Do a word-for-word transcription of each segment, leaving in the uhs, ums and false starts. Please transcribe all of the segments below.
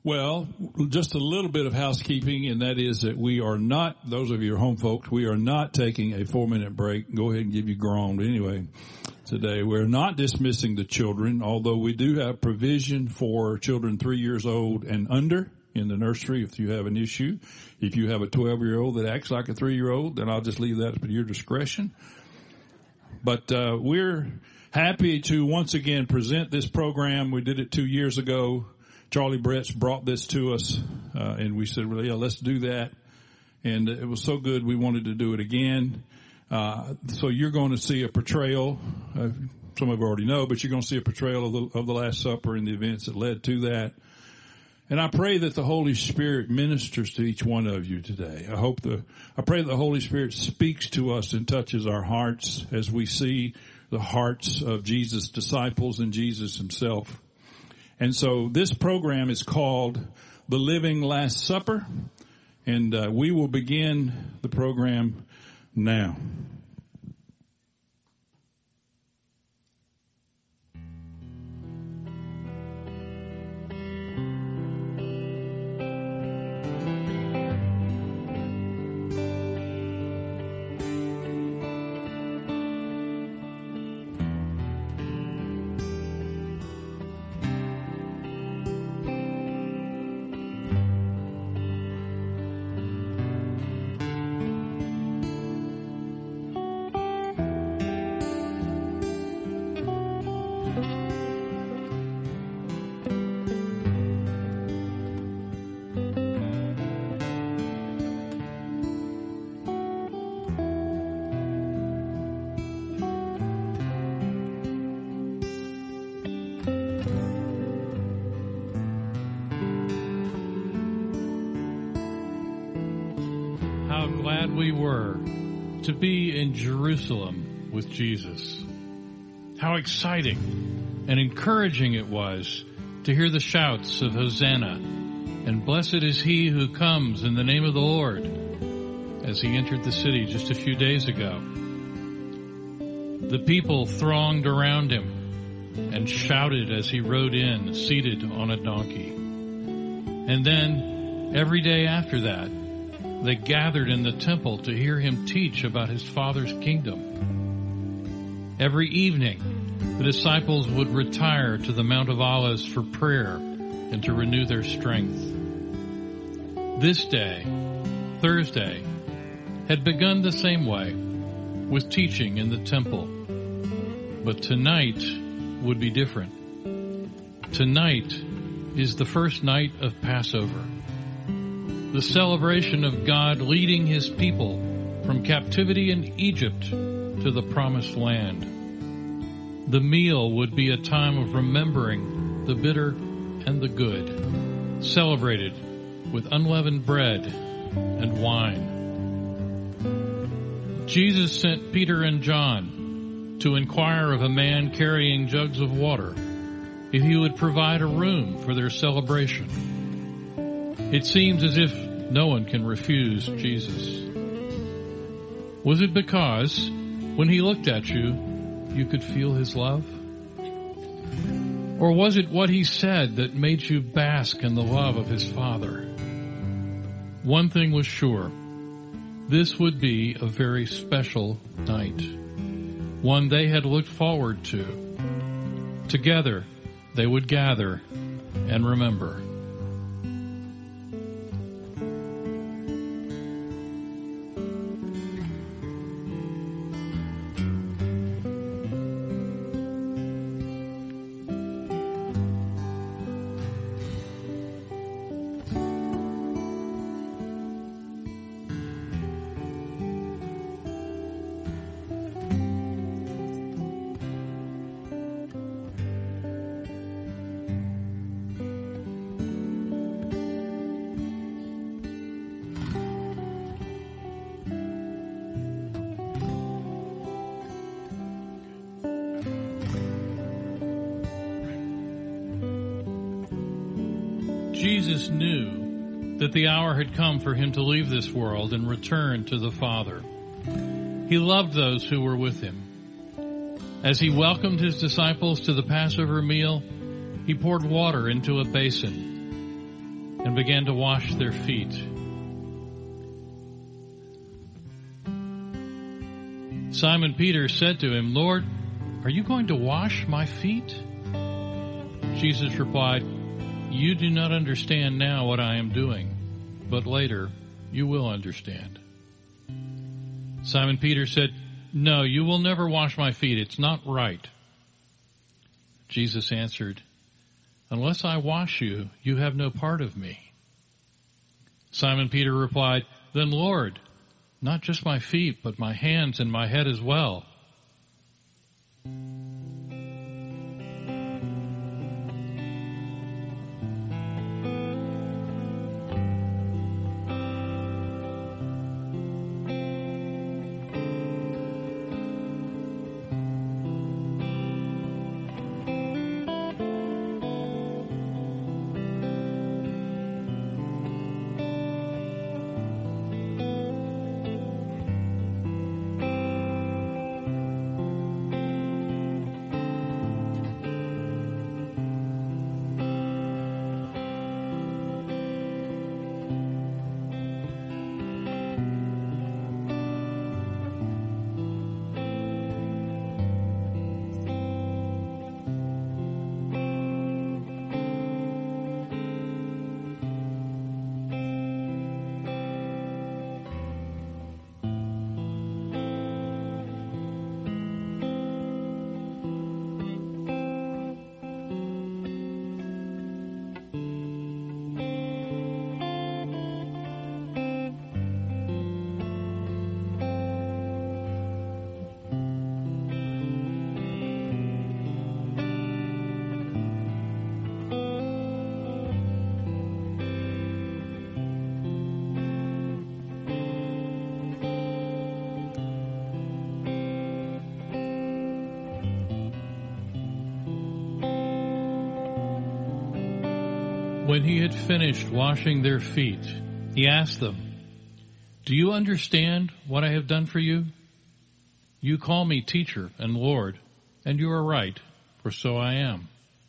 Well, just a little bit of housekeeping, and that is that we are not, those of you home folks, we are not taking a four-minute break. Go ahead and give you groan. But anyway, today we're not dismissing the children, although we do have provision for children three years old and under in the nursery if you have an issue. If you have a twelve-year-old that acts like a three-year-old, then I'll just leave that to your discretion. But uh we're happy to once again present this program. We did it two years ago. Charlie Bretts brought this to us, uh, and we said, well, yeah, let's do that. And it was so good, we wanted to do it again. Uh, so you're going to see a portrayal. Uh, some of you already know, but you're going to see a portrayal of the, of the Last Supper and the events that led to that. And I pray that the Holy Spirit ministers to each one of you today. I hope the, I pray that the Holy Spirit speaks to us and touches our hearts as we see the hearts of Jesus' disciples and Jesus himself. And so this program is called The Living Last Supper, and uh, we will begin the program now. We were to be in Jerusalem with Jesus. How exciting and encouraging it was to hear the shouts of Hosanna and blessed is he who comes in the name of the Lord as he entered the city just a few days ago. The people thronged around him and shouted as he rode in, seated on a donkey. And then every day after that, they gathered in the temple to hear him teach about his Father's kingdom. Every evening, the disciples would retire to the Mount of Olives for prayer and to renew their strength. This day, Thursday, had begun the same way, with teaching in the temple. But tonight would be different. Tonight is the first night of Passover, the celebration of God leading his people from captivity in Egypt to the promised land. The meal would be a time of remembering the bitter and the good, celebrated with unleavened bread and wine. Jesus sent Peter and John to inquire of a man carrying jugs of water if he would provide a room for their celebration. It seems as if no one can refuse Jesus. Was it because when he looked at you, you could feel his love? Or was it what he said that made you bask in the love of his Father? One thing was sure. This would be a very special night, one they had looked forward to. Together, they would gather and remember. Jesus knew that the hour had come for him to leave this world and return to the Father. He loved those who were with him. As he welcomed his disciples to the Passover meal, he poured water into a basin. and began to wash their feet. Simon Peter said to him, "Lord, are you going to wash my feet?" Jesus replied, "You do not understand now what I am doing, but later you will understand." Simon Peter said, "No, you will never wash my feet. It's not right." Jesus answered, "Unless I wash you, you have no part of me." Simon Peter replied, "Then, Lord, not just my feet, but my hands and my head as well." When he had finished washing their feet, he asked them, "Do you understand what I have done for you? You call me teacher and Lord, and you are right, for so I am.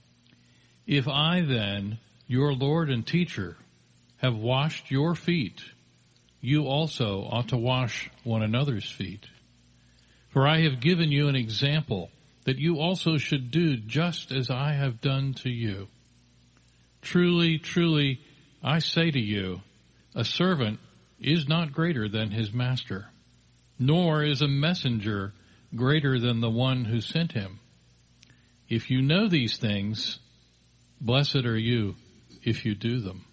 If I then, your Lord and teacher, have washed your feet, you also ought to wash one another's feet. For I have given you an example that you also should do just as I have done to you. Truly, truly, I say to you, a servant is not greater than his master, nor is a messenger greater than the one who sent him. If you know these things, blessed are you if you do them."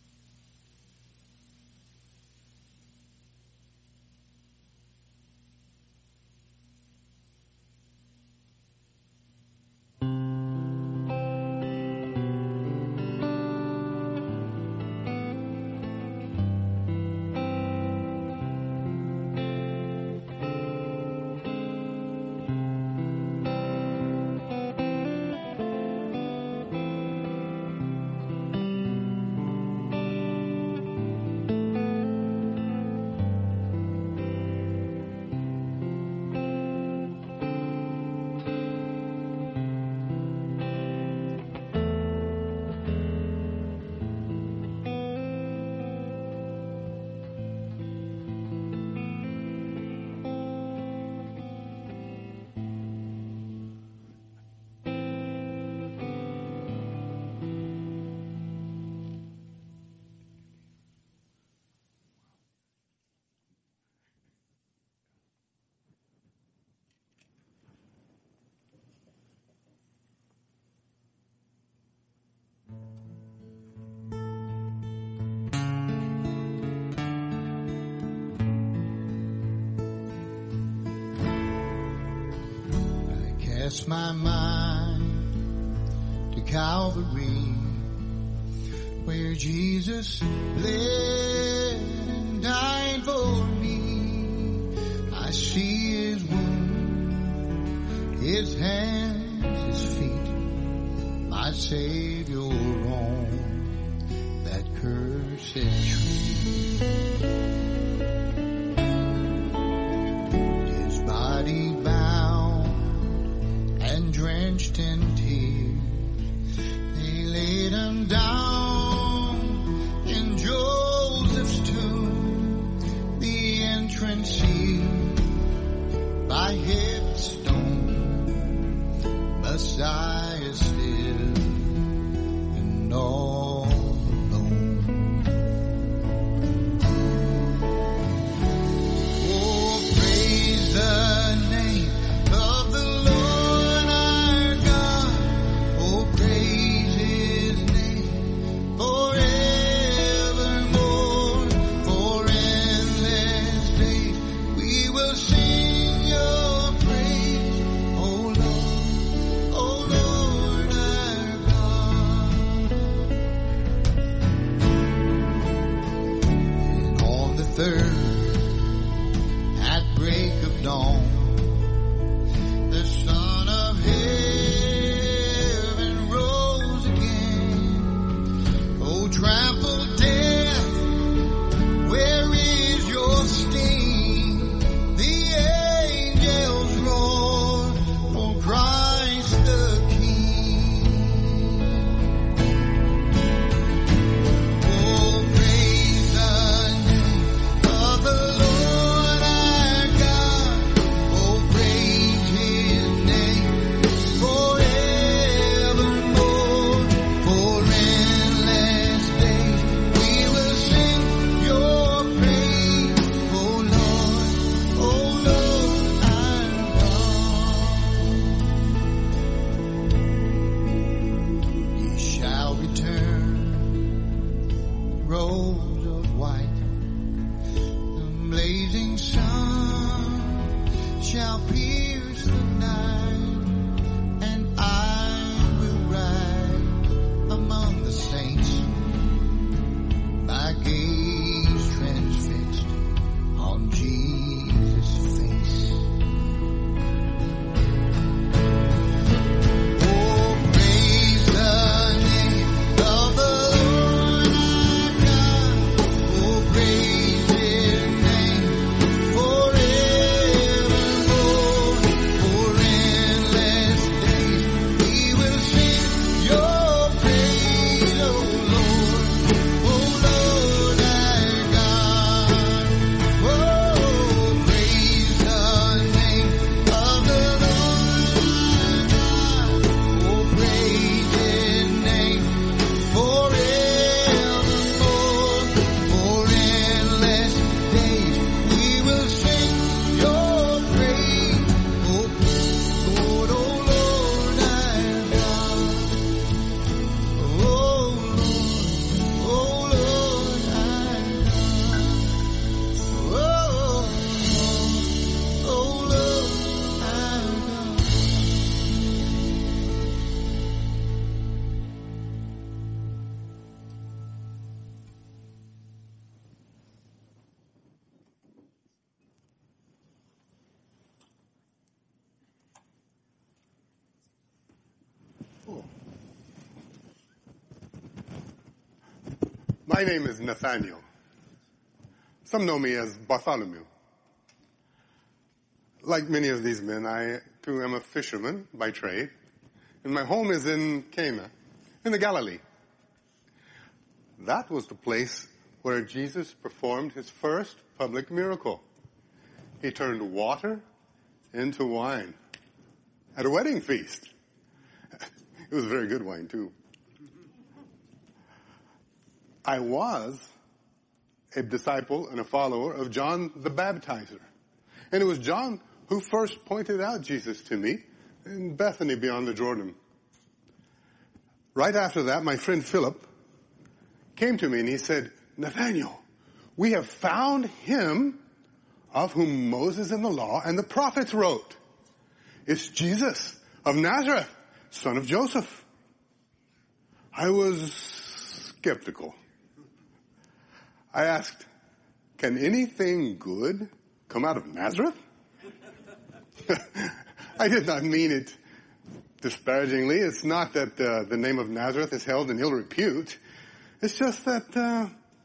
Cast my mind to Calvary, where Jesus bled and died for me. I see his wound, his hands, his feet, my Savior on that cursed tree. His body bound and drenched in tears, they laid him down third, at break of dawn, the Son of Heaven rose again. Oh, trampled death, where is your sting? The angels roar, oh Christ the King. Oh, praise the name of the Lord our God. Oh, praise His name forevermore. For endless days we will sing your praise. Oh Lord, oh Lord our God. He shall return, robes of white, the blazing sun shall pierce the night, and I will ride among the saints, my gaze transfixed on Jesus' face. Oh, praise the name of the Lord our God. Oh, praise His name forevermore. For endless days we will sing your praise, oh Lord, oh Lord our God. Oh, praise the name of the Lord our God. Oh, praise His name forevermore. For endless days we will sing your praise, oh Lord, oh Lord our God. Oh Lord, oh Lord our God. Oh Lord, oh Lord our God. My name is Nathaniel. Some know me as Bartholomew. Like many of these men, I too am a fisherman by trade, and my home is in Cana, in the Galilee. That was the place where Jesus performed his first public miracle. He turned water into wine at a wedding feast. It was very good wine, too. I was a disciple and a follower of John the Baptizer. And it was John who first pointed out Jesus to me in Bethany beyond the Jordan. Right after that, my friend Philip came to me and he said, Nathaniel, we have found him of whom Moses and the law and the prophets wrote. It's Jesus of Nazareth, son of Joseph. I was skeptical. I asked, can anything good come out of Nazareth? I did not mean it disparagingly. It's not that uh, the name of Nazareth is held in ill repute. It's just that uh,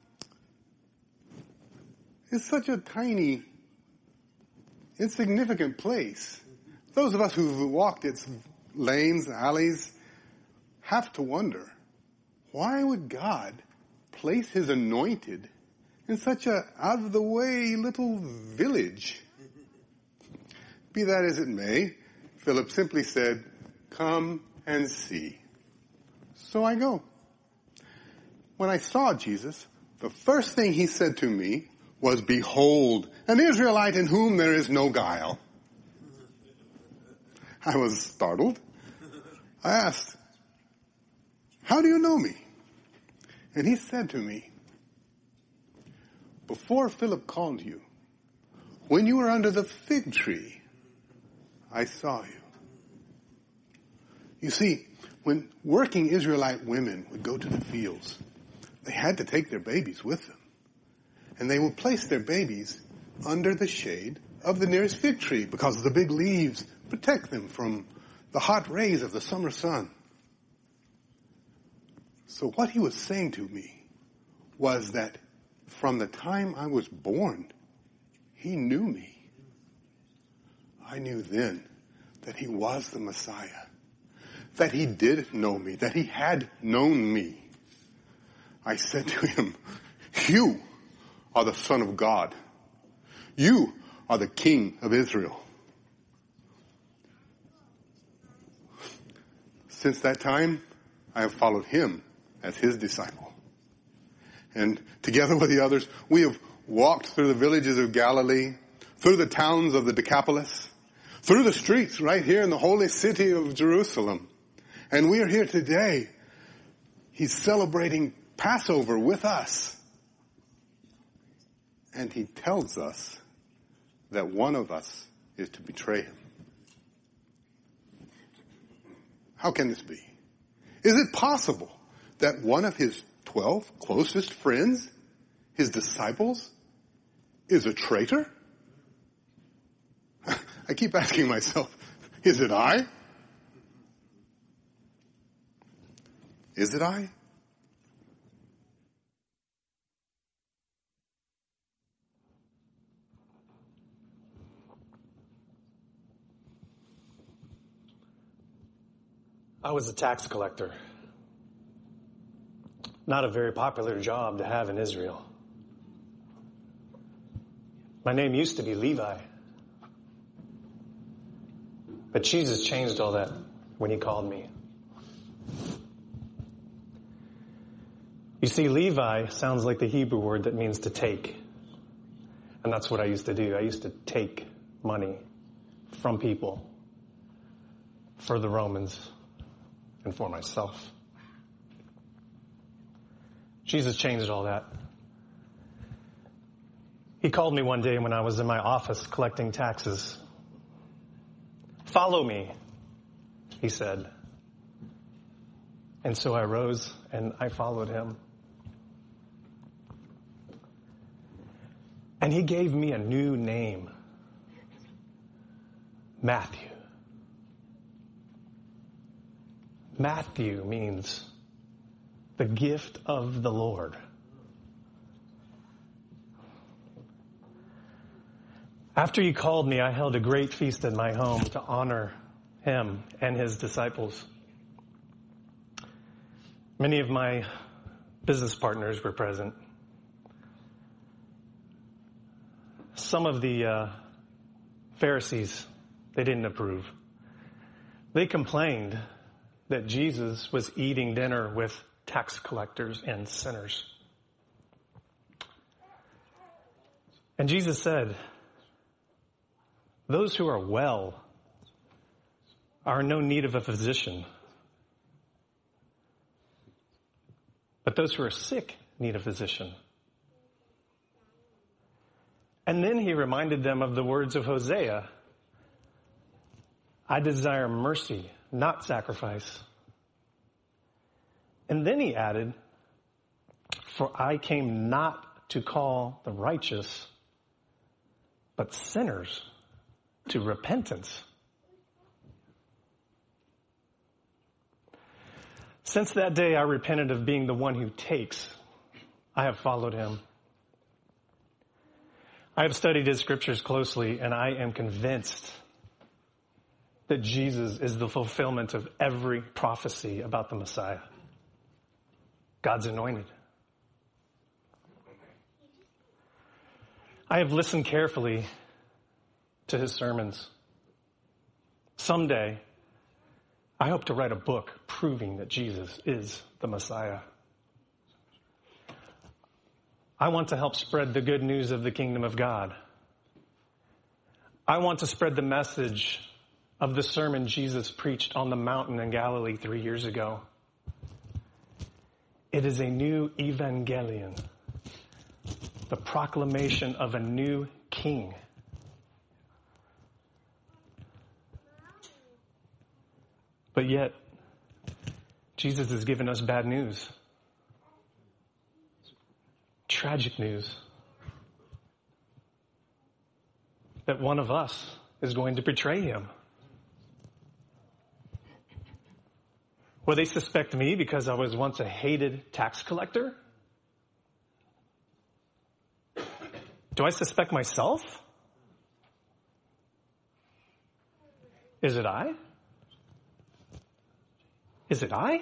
it's such a tiny, insignificant place. Those of us who've walked its lanes, alleys, have to wonder, why would God place his anointed in such a out-of-the-way little village? Be that as it may, Philip simply said, come and see. So I go. When I saw Jesus, the first thing he said to me was, behold, an Israelite in whom there is no guile. I was startled. I asked, how do you know me? And he said to me, before Philip called you, when you were under the fig tree, I saw you. You see, when working Israelite women would go to the fields, they had to take their babies with them. And they would place their babies under the shade of the nearest fig tree because the big leaves protect them from the hot rays of the summer sun. So what he was saying to me was that from the time I was born, he knew me. I knew then that he was the Messiah, that he did know me, that he had known me. I said to him, you are the Son of God. You are the King of Israel. Since that time, I have followed him as his disciple. And together with the others, we have walked through the villages of Galilee, through the towns of the Decapolis, through the streets right here in the holy city of Jerusalem. And we are here today. He's celebrating Passover with us. And he tells us that one of us is to betray him. How can this be? Is it possible that one of his twelve closest friends, his disciples, is a traitor? I keep asking myself, is it I? Is it I? I was a tax collector. Not a very popular job to have in Israel. My name used to be Levi. But Jesus changed all that when he called me. You see, Levi sounds like the Hebrew word that means to take. And that's what I used to do. I used to take money from people for the Romans and for myself. Jesus changed all that. He called me one day when I was in my office collecting taxes. Follow me, he said. And so I rose and I followed him. And he gave me a new name. Matthew. Matthew means the gift of the Lord. After he called me, I held a great feast in my home to honor him and his disciples. Many of my business partners were present. Some of the uh, Pharisees, they didn't approve. They complained that Jesus was eating dinner with tax collectors and sinners. And Jesus said, those who are well are in no need of a physician, but those who are sick need a physician. And then he reminded them of the words of Hosea, I desire mercy, not sacrifice. And then he added, for I came not to call the righteous, but sinners to repentance. Since that day, I repented of being the one who takes. I have followed him. I have studied his scriptures closely, and I am convinced that Jesus is the fulfillment of every prophecy about the Messiah, God's anointed. I have listened carefully to his sermons. Someday, I hope to write a book proving that Jesus is the Messiah. I want to help spread the good news of the kingdom of God. I want to spread the message of the sermon Jesus preached on the mountain in Galilee three years ago. It is a new evangelion, the proclamation of a new king. But yet, Jesus has given us bad news. Tragic news. that one of us is going to betray him. Will they suspect me because I was once a hated tax collector? Do I suspect myself? Is it I? Is it I?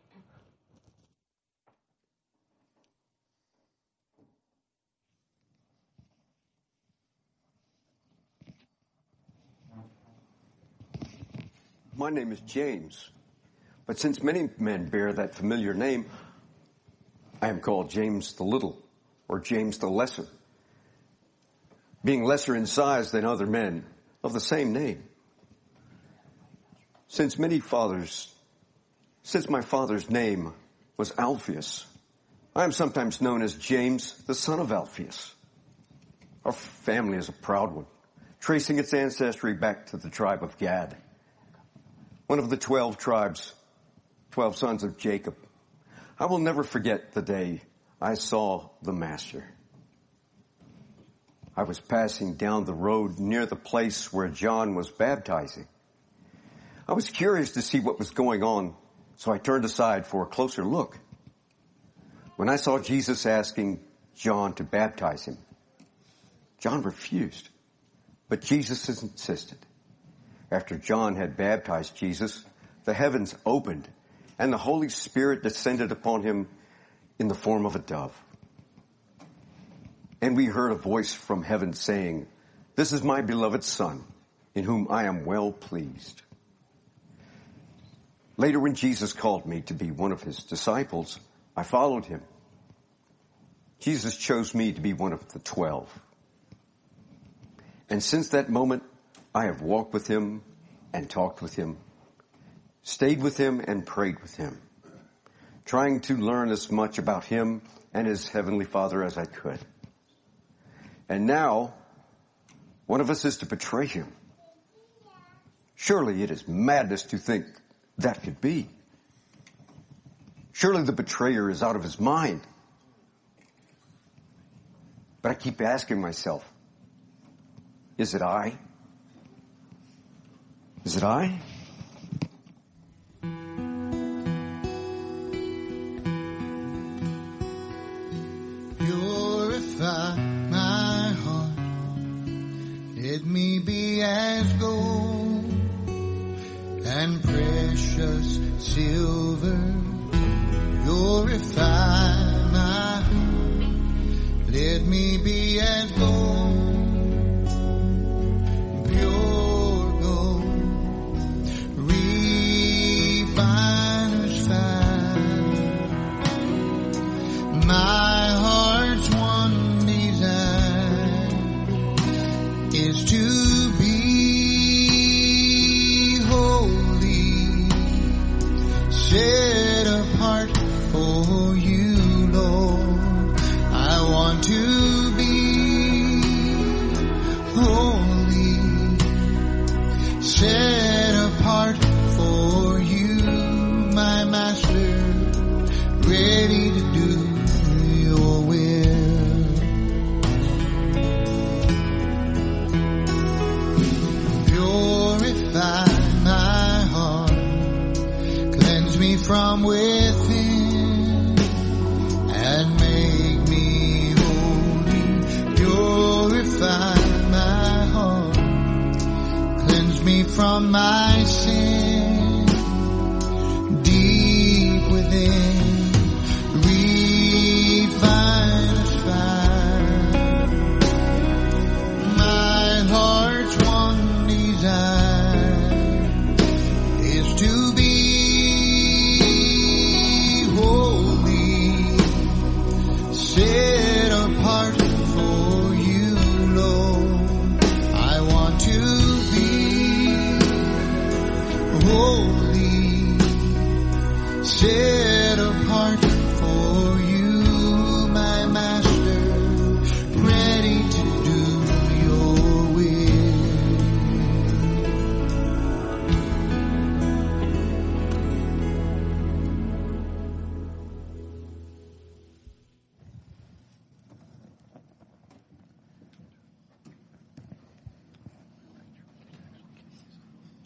My name is James, but since many men bear that familiar name, I am called James the Little, or James the Lesser, being lesser in size than other men of the same name. Since many fathers, since my father's name was Alphaeus, I am sometimes known as James, the son of Alphaeus. Our family is a proud one, tracing its ancestry back to the tribe of Gad, one of the twelve tribes, twelve sons of Jacob. I will never forget the day I saw the Master. I was passing down the road near the place where John was baptizing. I was curious to see what was going on, so I turned aside for a closer look. When I saw Jesus asking John to baptize him, John refused, but Jesus insisted. After John had baptized Jesus, the heavens opened and the Holy Spirit descended upon him in the form of a dove. And we heard a voice from heaven saying, "This is my beloved Son, in whom I am well pleased." Later, when Jesus called me to be one of his disciples, I followed him. Jesus chose me to be one of the twelve. And since that moment, I have walked with him and talked with him, stayed with him and prayed with him, trying to learn as much about him and his heavenly Father as I could. And now, one of us is to betray him. Surely it is madness to think that could be. Surely the betrayer is out of his mind. But I keep asking myself, is it I? Is it I? Purify my heart. Let me be as gold and precious silver. Purify my heart. Let me be as gold. My heart's one desire is to be holy, set apart for you, Lord. I want to be holy, set apart for you, my Master, ready to do your will. Purify my heart, cleanse me from within, and make me holy. Purify my heart, cleanse me from my sin, deep within. Refiner's fire. My heart's one desire is to be holy, set apart for you, Lord. I want to be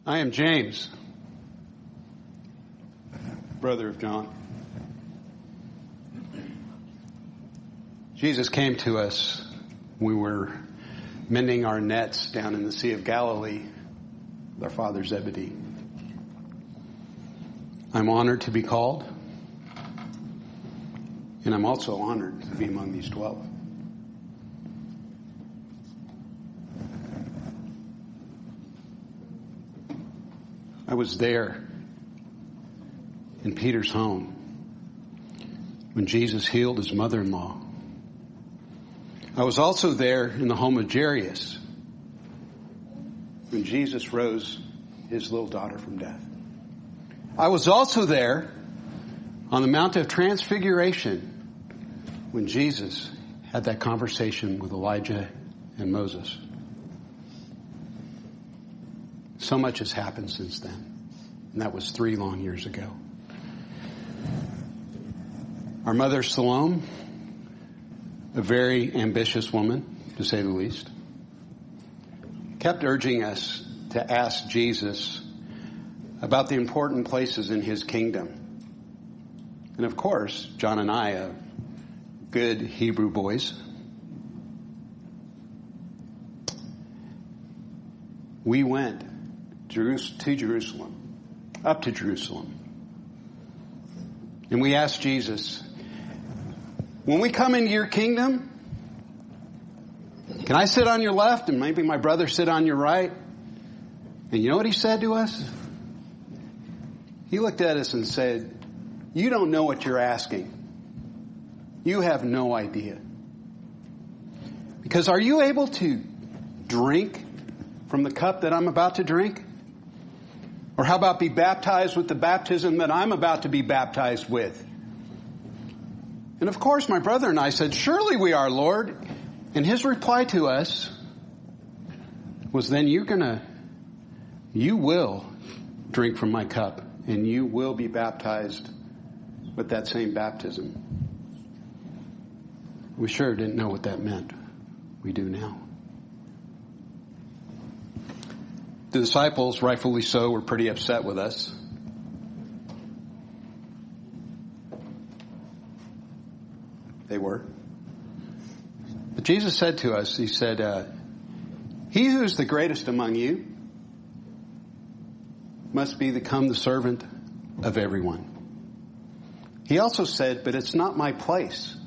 I am James, brother of John. Jesus came to us. We were mending our nets down in the Sea of Galilee with our father Zebedee. I'm honored to be called, and I'm also honored to be among these twelve. I was there in Peter's home when Jesus healed his mother-in-law. I was also there in the home of Jairus when Jesus rose his little daughter from death. I was also there on the Mount of Transfiguration when Jesus had that conversation with Elijah and Moses. So much has happened since then, and that was three long years ago. Our mother, Salome, a very ambitious woman, to say the least, kept urging us to ask Jesus about the important places in his kingdom. And of course, John and I, uh, good Hebrew boys, we went to Jerusalem, up to Jerusalem. And we asked Jesus, when we come into your kingdom, can I sit on your left and maybe my brother sit on your right? And you know what he said to us? He looked at us and said, you don't know what you're asking. You have no idea. Because are you able to drink from the cup that I'm about to drink? Or how about be baptized with the baptism that I'm about to be baptized with? And of course, my brother and I said, surely we are, Lord. And his reply to us was, then you're gonna, you will drink from my cup and you will be baptized with that same baptism. We sure didn't know what that meant. We do now. The disciples, rightfully so, were pretty upset with us. They were. But Jesus said to us, he said, uh, he who is the greatest among you must be become the servant of everyone. He also said, but it's not my place.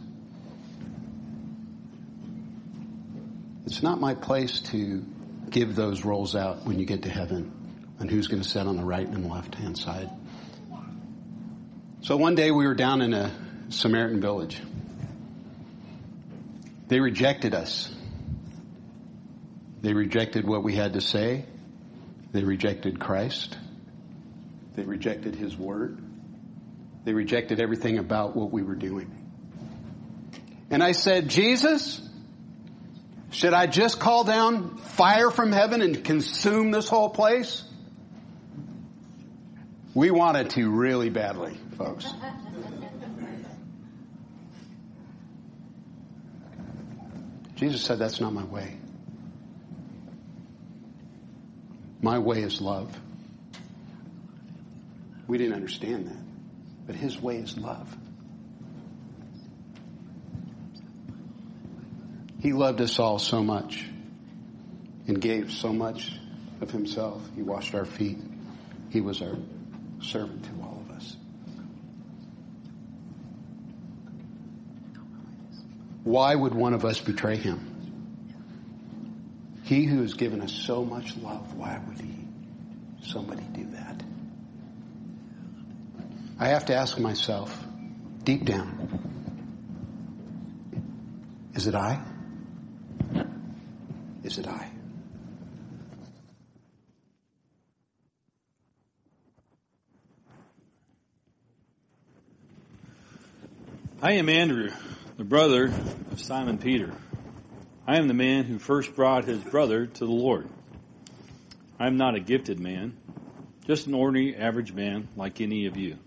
It's not my place to give those roles out when you get to heaven and who's going to sit on the right and left hand side. So one day we were down in a Samaritan village. They rejected us. They rejected what we had to say. They rejected Christ. They rejected his word. They rejected everything about what we were doing. And I said, Jesus, should I just call down fire from heaven and consume this whole place? We wanted to really badly, folks. Jesus said, that's not my way. My way is love. We didn't understand that, but his way is love. He loved us all so much and gave so much of himself. He washed our feet. He was our servant to all of us. Why would one of us betray him? He who has given us so much love, why would he, somebody do that? I have to ask myself, deep down, is it I? Is it I? I am Andrew, the brother of Simon Peter. I am the man who first brought his brother to the Lord. I am not a gifted man, just an ordinary average man like any of you.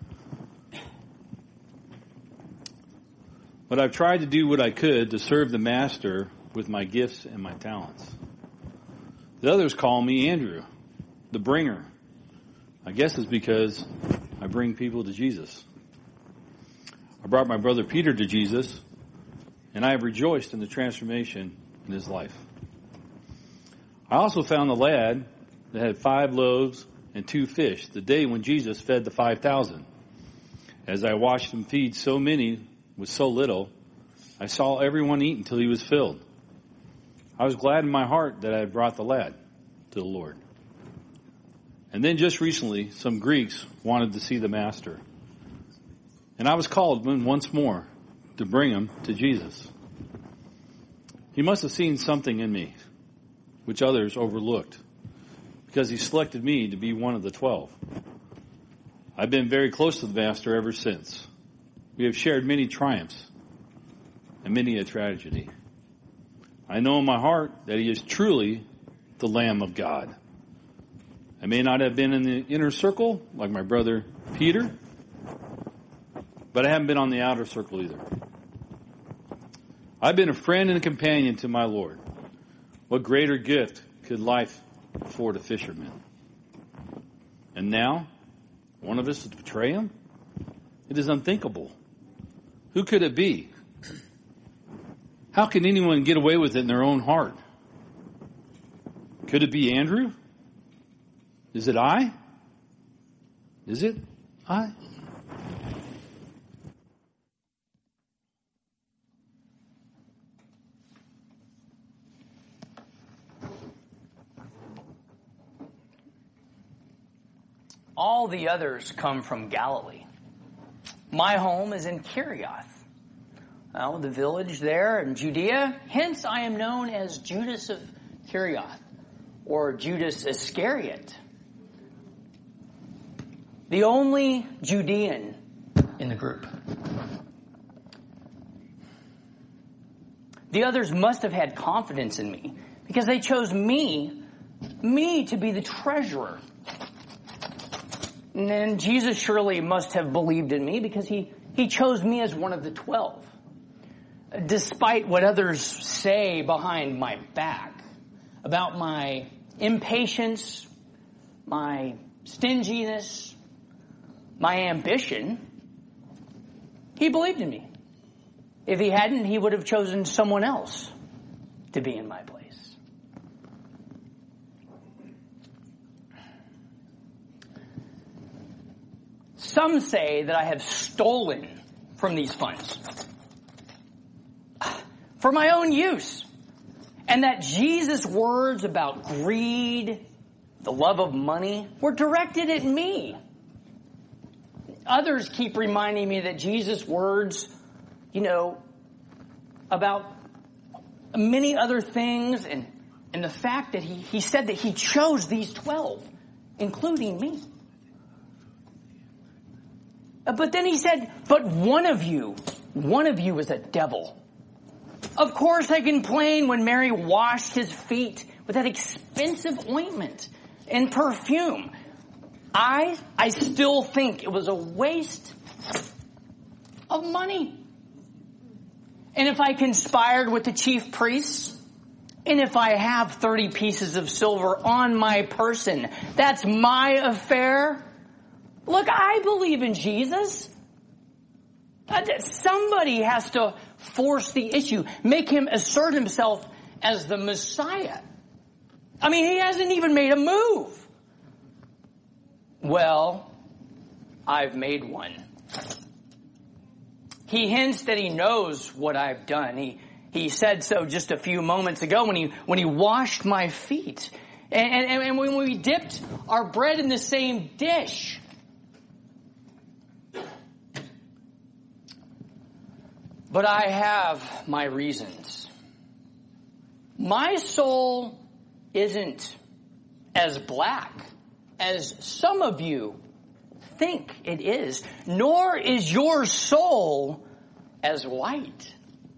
But I've tried to do what I could to serve the Master with my gifts and my talents. The others call me Andrew, the bringer. I guess it's because I bring people to Jesus. I brought my brother Peter to Jesus, and I have rejoiced in the transformation in his life. I also found the lad that had five loaves and two fish the day when Jesus fed the five thousand. As I watched him feed so many with so little, I saw everyone eat until he was filled. I was glad in my heart that I had brought the lad to the Lord. And then just recently, some Greeks wanted to see the master. And I was called once more to bring him to Jesus. He must have seen something in me, which others overlooked, because he selected me to be one of the twelve. I've been very close to the master ever since. We have shared many triumphs and many a tragedy. I know in my heart that he is truly the Lamb of God. I may not have been in the inner circle like my brother Peter, but I haven't been on the outer circle either. I've been a friend and a companion to my Lord. What greater gift could life afford a fisherman? And now, one of us to betray him? It is unthinkable. Who could it be? How can anyone get away with it in their own heart? Could it be Andrew? Is it I? Is it I? All the others come from Galilee. My home is in Kirioth, well, the village there in Judea. Hence I am known as Judas of Kirioth, or Judas Iscariot, the only Judean in the group. The others must have had confidence in me because they chose me, me to be the treasurer. And then Jesus surely must have believed in me because he, he chose me as one of the twelve. Despite what others say behind my back about my impatience, my stinginess, my ambition, he believed in me. If he hadn't, he would have chosen someone else to be in my place. Some say that I have stolen from these funds for my own use, and that Jesus' words about greed, the love of money, were directed at me. Others keep reminding me that Jesus' words, you know, about many other things, and, and the fact that he, he said that he chose these twelve, including me. But then he said, but one of you, one of you is a devil. Of course I complained when Mary washed his feet with that expensive ointment and perfume. I, I still think it was a waste of money. And if I conspired with the chief priests, and if I have thirty pieces of silver on my person, that's my affair. Look, I believe in Jesus. Somebody has to force the issue, make him assert himself as the Messiah. I mean, he hasn't even made a move. Well, I've made one. He hints that he knows what I've done. He he said so just a few moments ago when he when he washed my feet. And, and, and when we dipped our bread in the same dish. But I have my reasons. My soul isn't as black as some of you think it is, nor is your soul as white.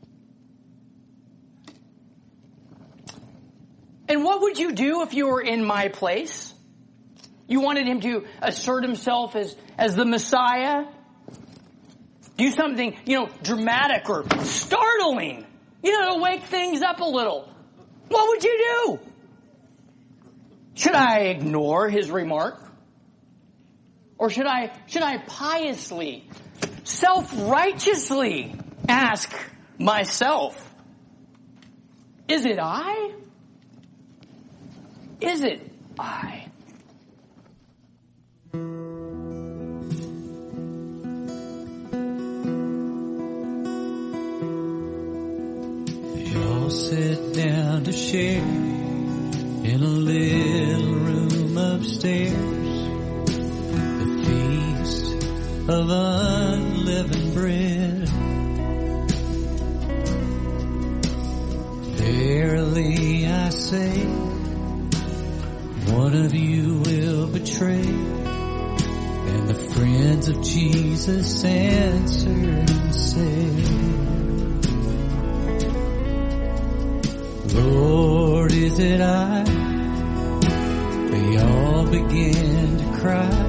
And what would you do if you were in my place? You wanted him to assert himself as, as the Messiah? Do something, you know, dramatic or startling, you know, to wake things up a little. What would you do? Should I ignore his remark? Or should I, should I piously, self-righteously ask myself, is it I? Is it I? They all sit down to share in a little room upstairs. Of unleavened bread. Verily I say, one of you will betray. And the friends of Jesus answer and say, Lord, is it I? They all begin to cry.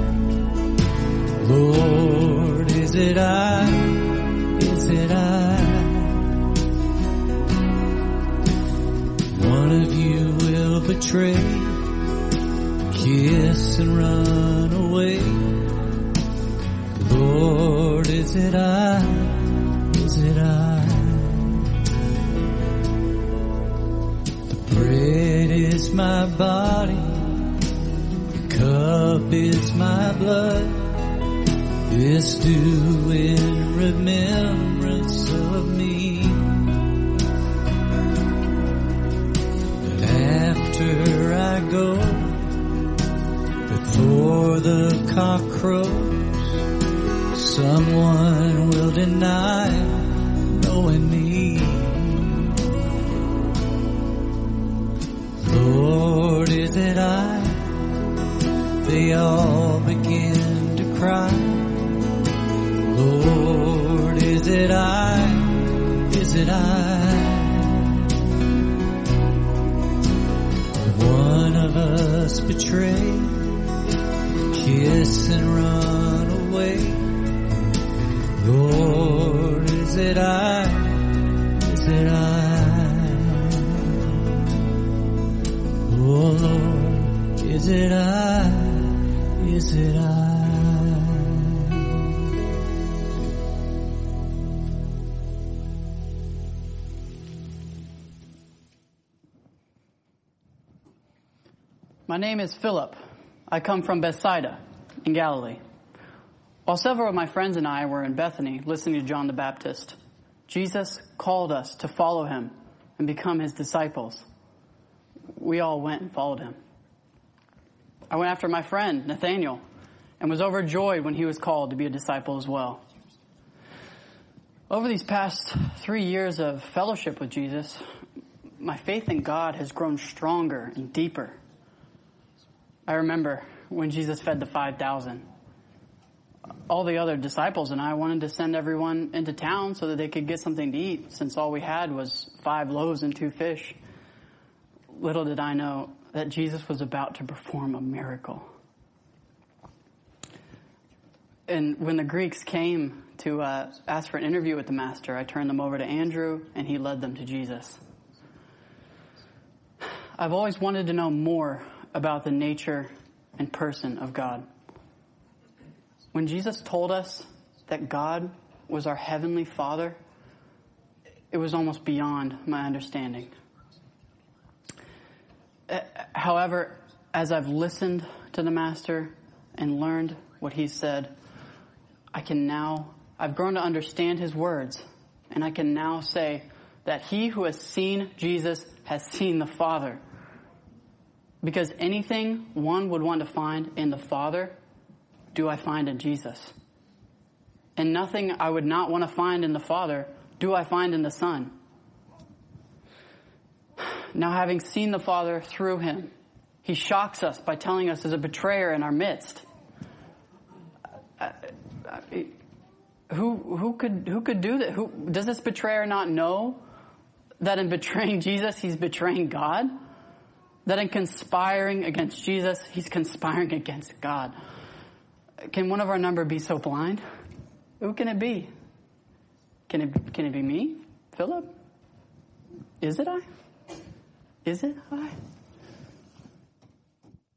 Lord, is it I? Is it I? One of you will betray, kiss and run away. Lord, is it I? Is it I? The bread is my body, the cup is my blood. This do in remembrance of me. But after I go, before the cock crows, someone will deny knowing me. Lord, is it I? They all begin to cry. Lord, is it I? Is it I? One of us betray, kiss and run away. Lord, is it I? Is it I? Oh Lord, is it I? Is it I? My name is Philip. I come from Bethsaida in Galilee. While several of my friends and I were in Bethany listening to John the Baptist, Jesus called us to follow him and become his disciples. We all went and followed him. I went after my friend, Nathaniel, and was overjoyed when he was called to be a disciple as well. Over these past three years of fellowship with Jesus, my faith in God has grown stronger and deeper. I remember when Jesus fed the five thousand. All the other disciples and I wanted to send everyone into town so that they could get something to eat, since all we had was five loaves and two fish. Little did I know that Jesus was about to perform a miracle. And when the Greeks came to uh, ask for an interview with the Master, I turned them over to Andrew, and he led them to Jesus. I've always wanted to know more about the nature and person of God. When Jesus told us that God was our Heavenly Father, it was almost beyond my understanding. However, as I've listened to the Master and learned what he said, I can now, I've grown to understand his words, and I can now say that he who has seen Jesus has seen the Father. Because anything one would want to find in the Father, do I find in Jesus. And nothing I would not want to find in the Father, do I find in the Son. Now, having seen the Father through him, he shocks us by telling us there's a betrayer in our midst. Uh, uh, who who could who could do that? Who does this betrayer not know that in betraying Jesus, he's betraying God? That in conspiring against Jesus, he's conspiring against God. Can one of our number be so blind? Who can it be? Can it can it be me, Philip? Is it I? Is it I?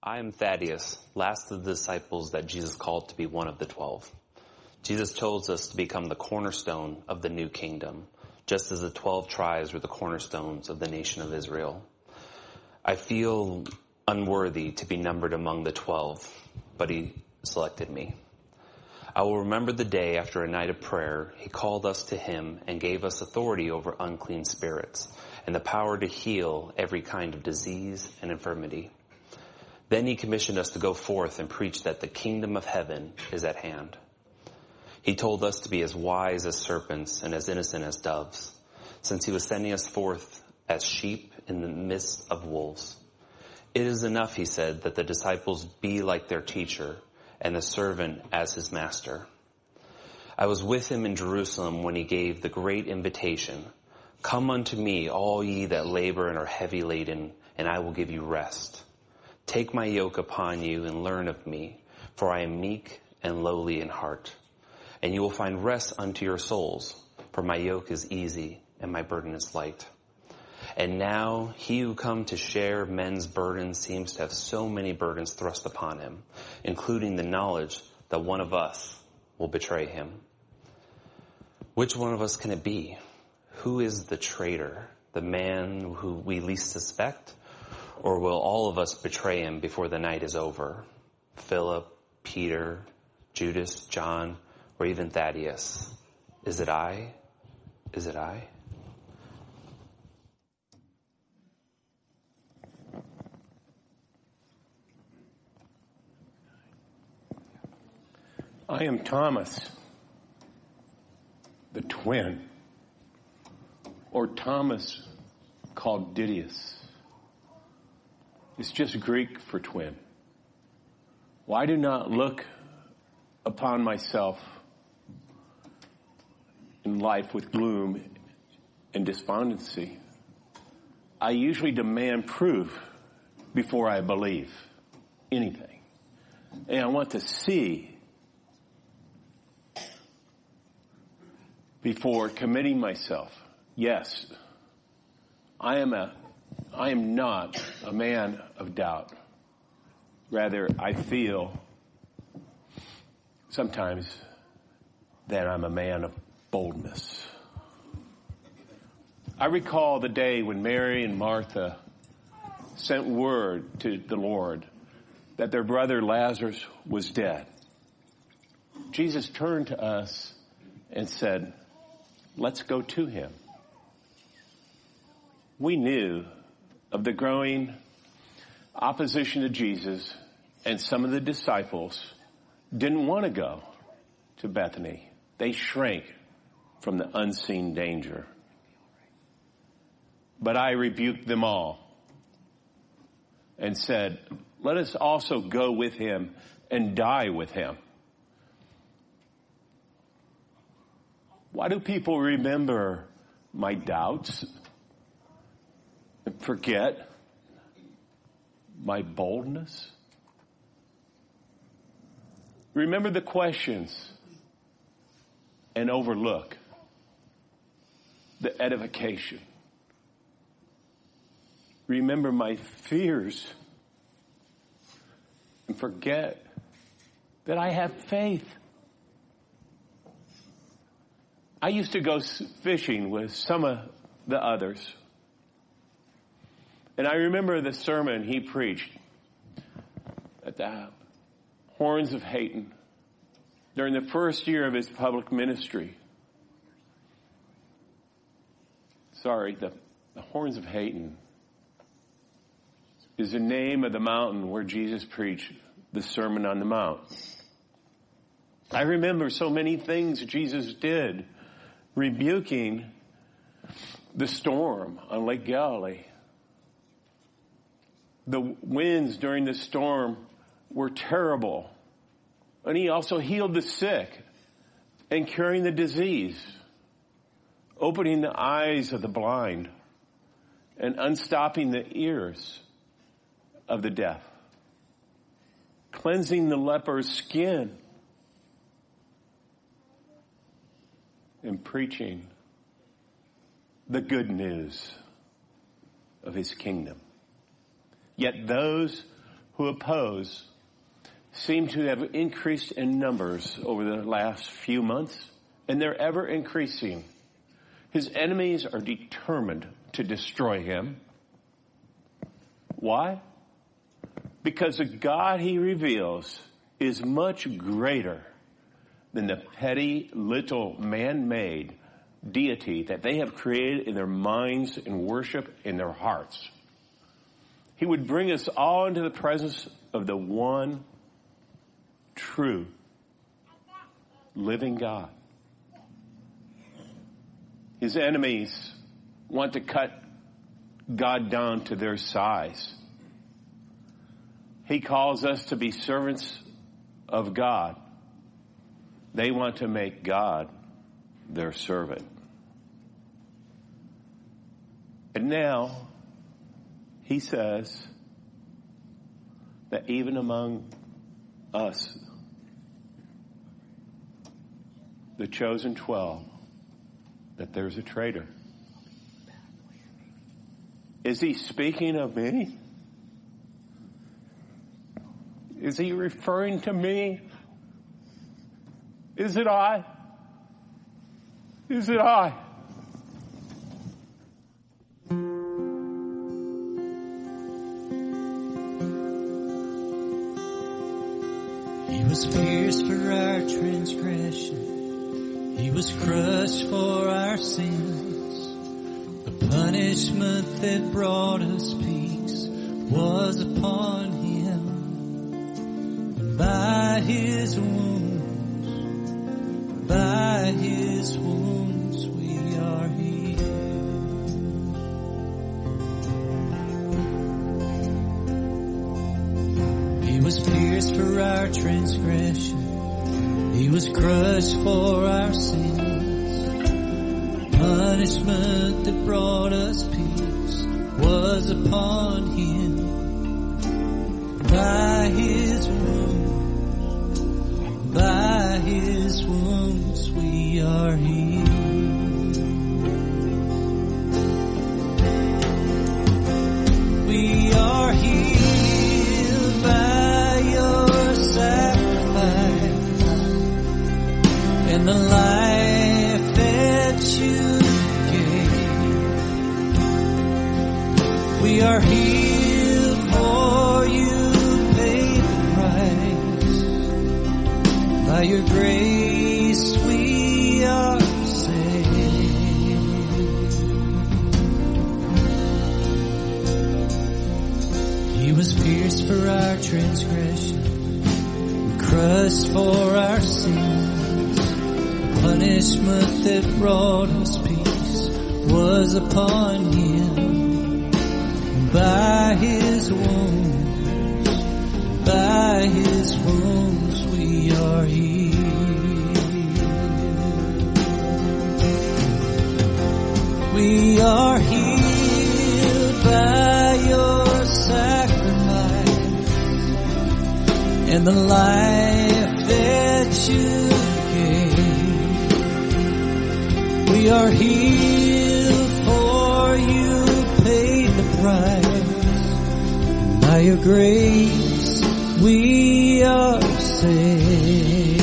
I am Thaddeus, last of the disciples that Jesus called to be one of the twelve. Jesus chose us to become the cornerstone of the new kingdom, just as the twelve tribes were the cornerstones of the nation of Israel. I feel unworthy to be numbered among the twelve, but he selected me. I will remember the day after a night of prayer, he called us to him and gave us authority over unclean spirits and the power to heal every kind of disease and infirmity. Then he commissioned us to go forth and preach that the kingdom of heaven is at hand. He told us to be as wise as serpents and as innocent as doves, since he was sending us forth as sheep in the midst of wolves. It is enough, he said, that the disciples be like their teacher and the servant as his master. I was with him in Jerusalem when he gave the great invitation, "Come unto me, all ye that labor and are heavy laden, and I will give you rest. Take my yoke upon you and learn of me, for I am meek and lowly in heart. And you will find rest unto your souls, for my yoke is easy and my burden is light." And now he who come to share men's burdens seems to have so many burdens thrust upon him, including the knowledge that one of us will betray him. Which one of us can it be? Who is the traitor, the man who we least suspect? Or will all of us betray him before the night is over? Philip, Peter, Judas, John, or even Thaddeus? Is it I? Is it I? I am Thomas, the twin, or Thomas called Didymus. It's just Greek for twin. Why do not look upon myself in life with gloom and despondency? I usually demand proof before I believe anything. And I want to see before committing myself. Yes, I am a, I am not a man of doubt. Rather, I feel sometimes that I'm a man of boldness. I recall the day when Mary and Martha sent word to the Lord that their brother Lazarus was dead. Jesus turned to us and said, "Let's go to him." We knew of the growing opposition to Jesus, and some of the disciples didn't want to go to Bethany. They shrank from the unseen danger. But I rebuked them all and said, "Let us also go with him and die with him." Why do people remember my doubts and forget my boldness? Remember the questions and overlook the edification. Remember my fears and forget that I have faith. I used to go fishing with some of the others. And I remember the sermon he preached at the Horns of Hayton during the first year of his public ministry. Sorry, the, the Horns of Hayton is the name of the mountain where Jesus preached the Sermon on the Mount. I remember so many things Jesus did, rebuking the storm on Lake Galilee. The winds during the storm were terrible. And he also healed the sick and curing the disease, opening the eyes of the blind and unstopping the ears of the deaf, cleansing the leper's skin, and preaching the good news of his kingdom. Yet those who oppose seem to have increased in numbers over the last few months, and they're ever increasing. His enemies are determined to destroy him. Why? Because the God he reveals is much greater than the petty little man-made deity that they have created in their minds and worship in their hearts. He would bring us all into the presence of the one true living God. His enemies want to cut God down to their size. He calls us to be servants of God. They want to make God their servant. And now, he says that even among us, the chosen twelve, that there's a traitor. Is he speaking of me? Is he referring to me? Is it I? Is it I? He was pierced for our transgression. He was crushed for our sins. The punishment that brought us peace was upon him. And by his wounds, by his wounds we are healed. He was pierced for our transgression. He was crushed for our sins. Punishment that brought us peace was upon him. By his wounds, by his wounds we are healed. We are healed by your sacrifice and the life that you gave. We are healed for you paid the price. By your grace we are saved. He was pierced for our transgression, crushed for our sins. The punishment that brought us peace was upon him. By his wounds, by his wounds we are healed. We are healed by your sacrifice and the life that you gave. We are healed for you paid the price. By your grace we are saved.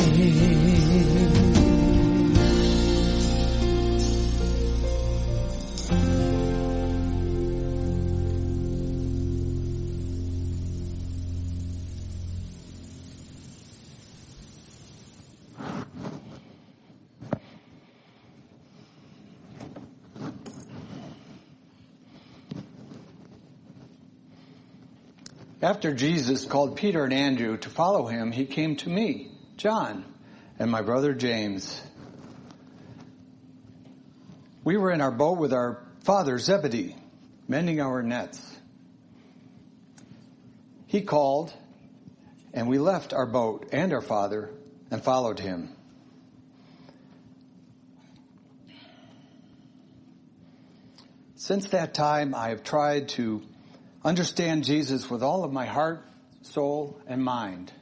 After Jesus called Peter and Andrew to follow him, he came to me, John, and my brother James. We were in our boat with our father Zebedee, mending our nets. He called, and we left our boat and our father and followed him. Since that time, I have tried to understand Jesus with all of my heart, soul, and mind.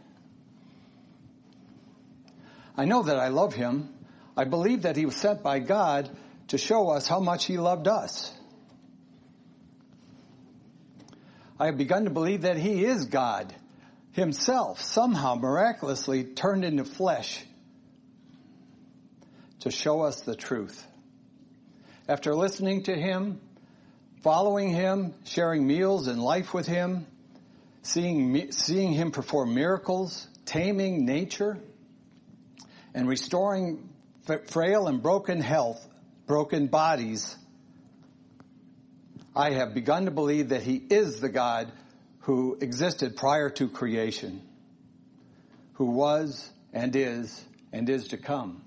I know that I love him. I believe that he was sent by God to show us how much he loved us. I have begun to believe that he is God himself, somehow miraculously turned into flesh to show us the truth. After listening to him, following him, sharing meals and life with him, seeing, seeing him perform miracles, taming nature, and restoring frail and broken health, broken bodies, I have begun to believe that he is the God who existed prior to creation, who was and is and is to come.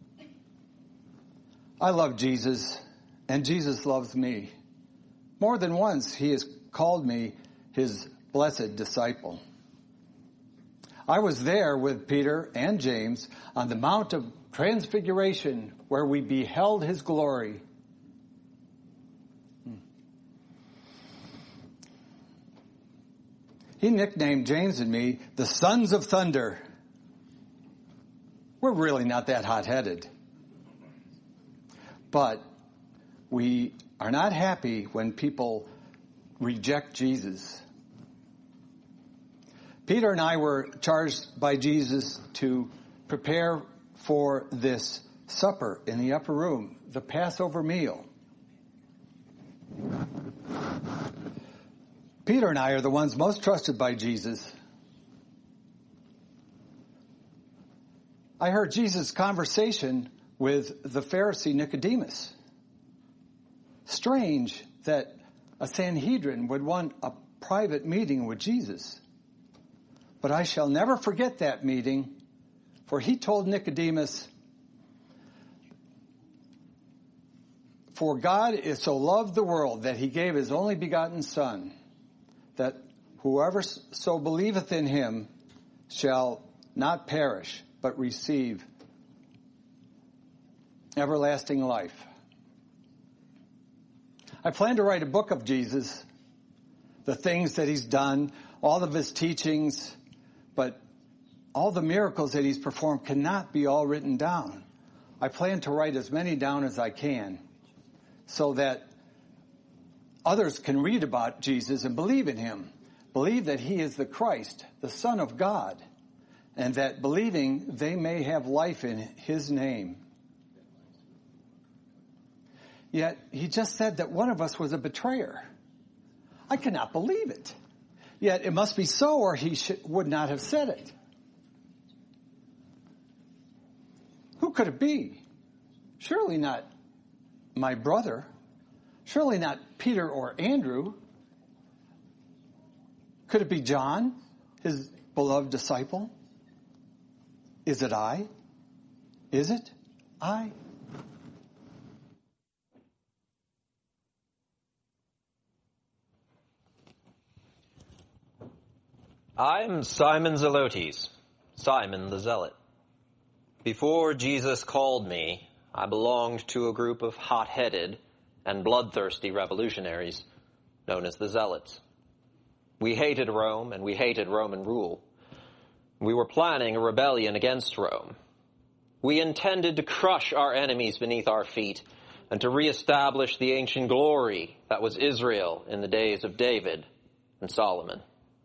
I love Jesus, and Jesus loves me. More than once, he has called me his blessed disciple. I was there with Peter and James on the Mount of Transfiguration, where we beheld his glory. He nicknamed James and me the sons of thunder. We're really not that hot-headed. But we are not happy when people reject Jesus. Peter and I were charged by Jesus to prepare for this supper in the upper room, the Passover meal. Peter and I are the ones most trusted by Jesus. I heard Jesus' conversation with the Pharisee Nicodemus. Strange that a Sanhedrin would want a private meeting with Jesus. But I shall never forget that meeting, for he told Nicodemus, "For God is so loved the world that he gave his only begotten Son, that whoever so believeth in him shall not perish, but receive everlasting life." I plan to write a book of Jesus, the things that he's done, all of his teachings, but all the miracles that he's performed cannot be all written down. I plan to write as many down as I can so that others can read about Jesus and believe in him, believe that he is the Christ, the Son of God, and that believing they may have life in his name. Yet he just said that one of us was a betrayer. I cannot believe it. Yet it must be so, or he should, would not have said it. Who could it be? Surely not my brother. Surely not Peter or Andrew. Could it be John, his beloved disciple? Is it I? Is it I? I'm Simon Zelotes, Simon the Zealot. Before Jesus called me, I belonged to a group of hot-headed and bloodthirsty revolutionaries known as the Zealots. We hated Rome and we hated Roman rule. We were planning a rebellion against Rome. We intended to crush our enemies beneath our feet and to reestablish the ancient glory that was Israel in the days of David and Solomon.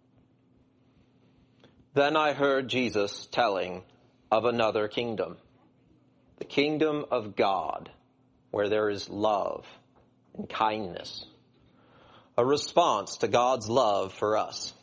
Then I heard Jesus telling of another kingdom, the kingdom of God, where there is love and kindness, a response to God's love for us.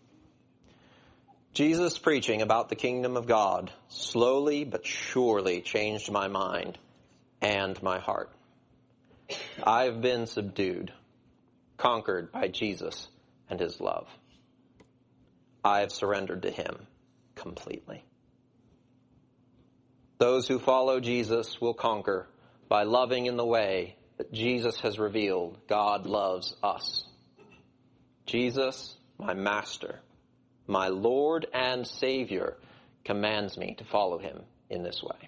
Jesus' preaching about the kingdom of God slowly but surely changed my mind and my heart. I've been subdued, conquered by Jesus and his love. I have surrendered to him completely. Those who follow Jesus will conquer by loving in the way that Jesus has revealed God loves us. Jesus, my master, my Lord and Savior, commands me to follow him in this way.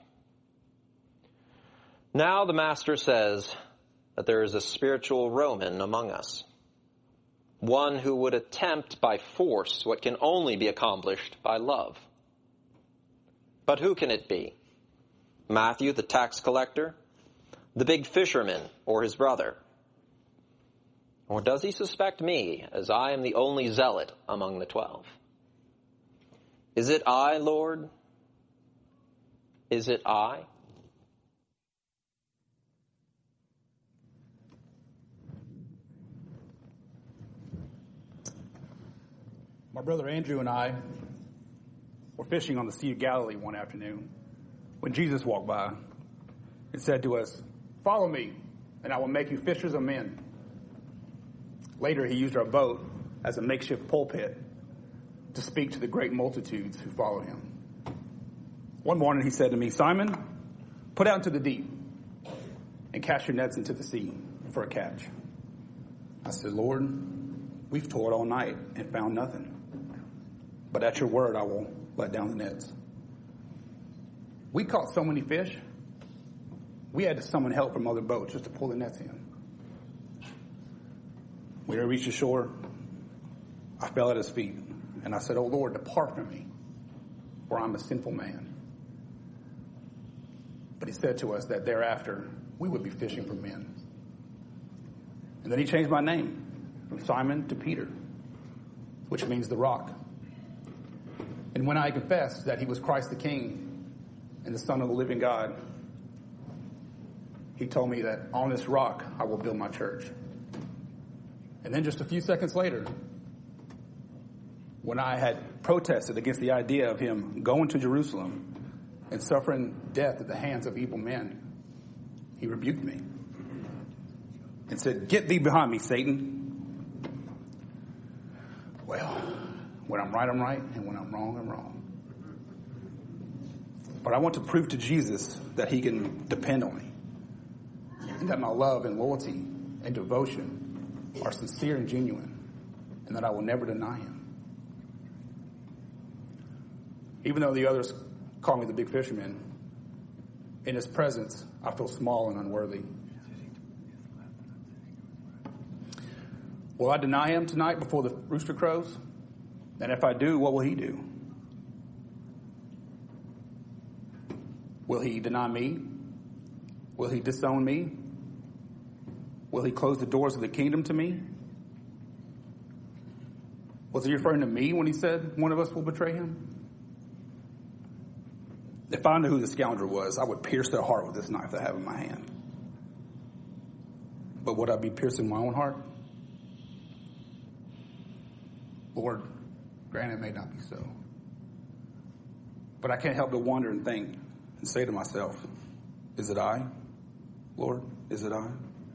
Now the master says that there is a spiritual Roman among us, one who would attempt by force what can only be accomplished by love. But who can it be? Matthew, the tax collector? The big fisherman, or his brother? Or does he suspect me, as I am the only zealot among the twelve? Is it I, Lord? Is it I? My brother Andrew and I were fishing on the Sea of Galilee one afternoon when Jesus walked by and said to us, "Follow me, and I will make you fishers of men." Later, he used our boat as a makeshift pulpit to speak to the great multitudes who follow him. One morning, he said to me, "Simon, put out into the deep and cast your nets into the sea for a catch." I said, "Lord, we've toiled all night and found nothing. But at your word, I will let down the nets." We caught so many fish, we had to summon help from other boats just to pull the nets in. When I reached the shore, I fell at his feet, and I said, "Oh Lord, depart from me, for I'm a sinful man." But he said to us that thereafter, we would be fishing for men. And then he changed my name from Simon to Peter, which means the rock. And when I confessed that he was Christ the King and the Son of the living God, he told me that on this rock I will build my church. And then just a few seconds later, when I had protested against the idea of him going to Jerusalem and suffering death at the hands of evil men, he rebuked me and said, "Get thee behind me, Satan." Well, when I'm right, I'm right, and when I'm wrong, I'm wrong. But I want to prove to Jesus that he can depend on me, and that my love and loyalty and devotion are sincere and genuine, and that I will never deny him. Even though the others call me the big fisherman, in his presence, I feel small and unworthy. Will I deny him tonight before the rooster crows? And if I do, what will he do? Will he deny me? Will he disown me? Will he close the doors of the kingdom to me? Was he referring to me when he said one of us will betray him? If I knew who the scoundrel was, I would pierce their heart with this knife I have in my hand. But would I be piercing my own heart? Lord, granted, it may not be so. But I can't help but wonder and think and say to myself, is it I? Lord, is it I?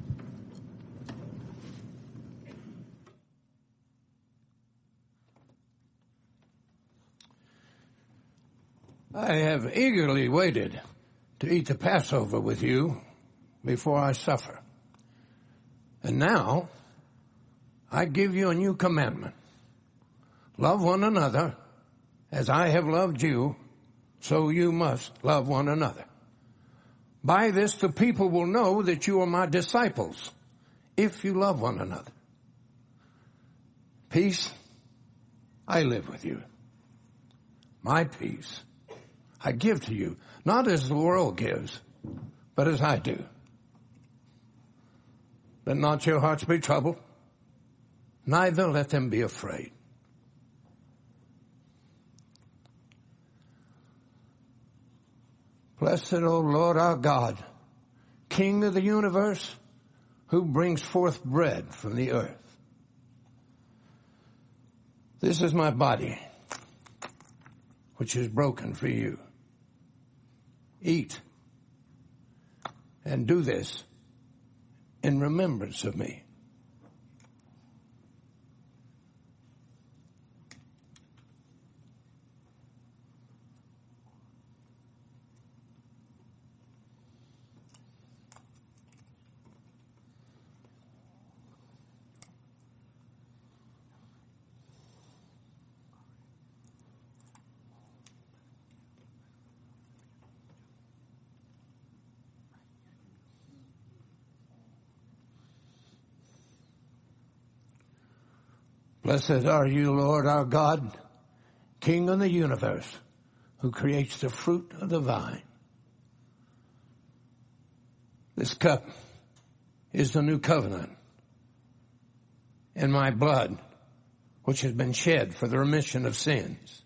I have eagerly waited to eat the Passover with you before I suffer. And now I give you a new commandment. Love one another as I have loved you, so you must love one another. By this the people will know that you are my disciples, if you love one another. Peace I live with you. My peace I give to you, not as the world gives, but as I do. Let not your hearts be troubled, neither let them be afraid. Blessed, O Lord our God, King of the universe, who brings forth bread from the earth. This is my body, which is broken for you. Eat and do this in remembrance of me. Blessed are you, Lord our God, King of the universe, who creates the fruit of the vine. This cup is the new covenant in my blood, which has been shed for the remission of sins.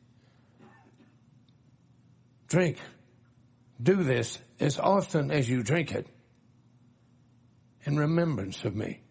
Drink. Do this as often as you drink it in remembrance of me.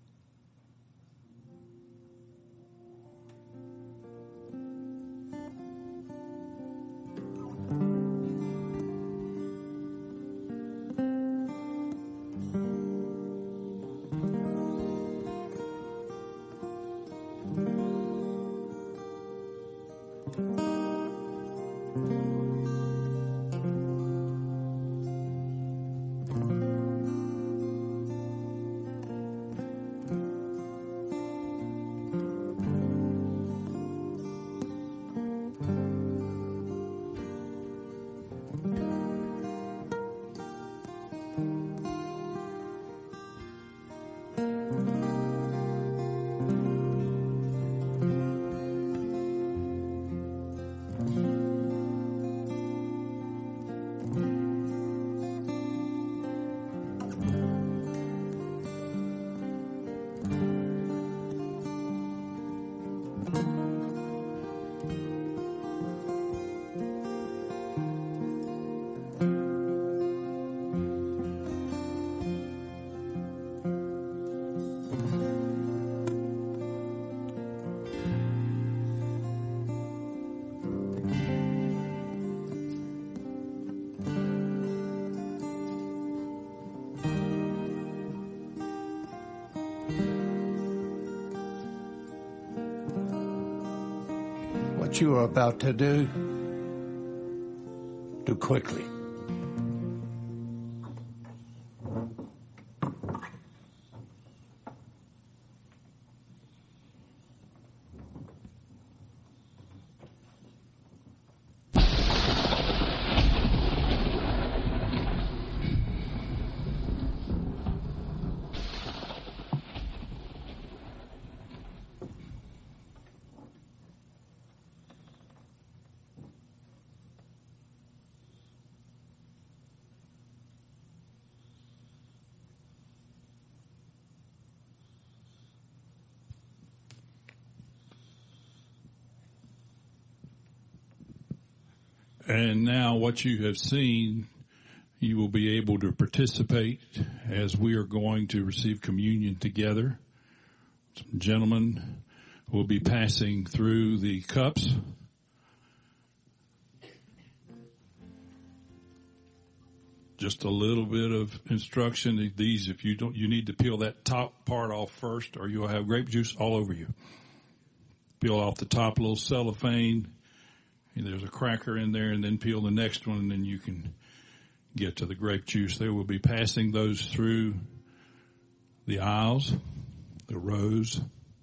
What you are about to do, do quickly. And now what you have seen, you will be able to participate as we are going to receive communion together. Some gentlemen will be passing through the cups. Just a little bit of instruction. These, if you don't, you need to peel that top part off first or you'll have grape juice all over you. Peel off the top, a little cellophane. And there's a cracker in there, and then peel the next one, and then you can get to the grape juice. They will be passing those through the aisles, the rows.